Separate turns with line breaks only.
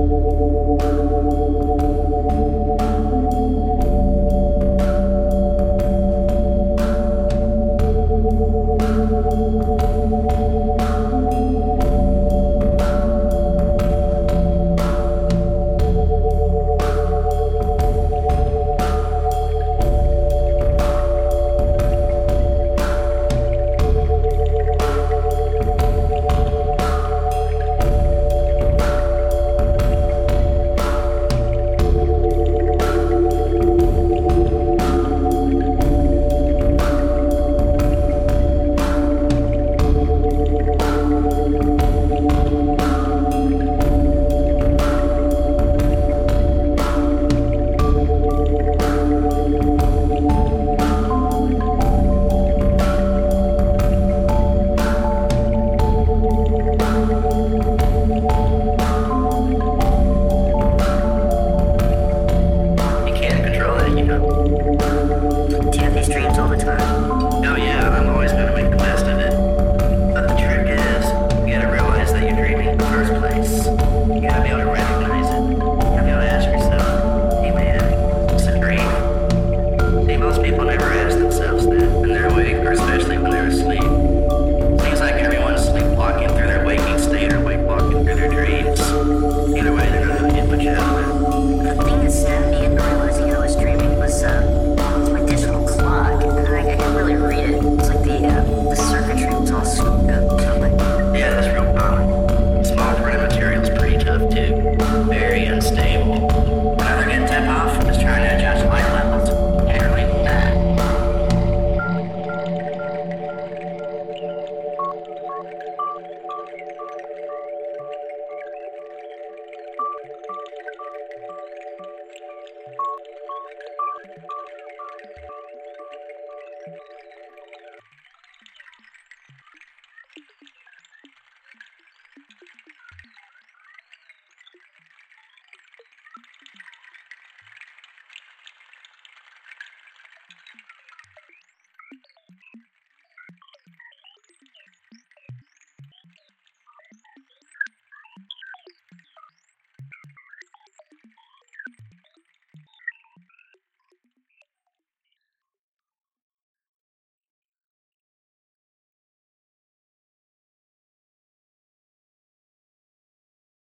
You can't control it, you know.
Do you have these dreams all the time?
Oh yeah, I'm always gonna make the best of it. But the trick is, you gotta realize that you're dreaming in the first place. You gotta be able to recognize it. You gotta be able to ask yourself, hey man, it's a dream. See, most people never ask themselves that when they're awake, or especially when they're asleep. Seems like everyone's sleepwalking through their waking state or wakewalking through their dreams. Either way, they're not gonna get much out of it.
The thing that snapped me into realizing I was dreaming was it's my digital clock, and I can't really read it. It's like the circuitry was all screwed up. So I'm like,
Yeah, that's real common. Small print material's pretty tough too. Very unstable. Another good tip off is trying to adjust light levels. Generally that.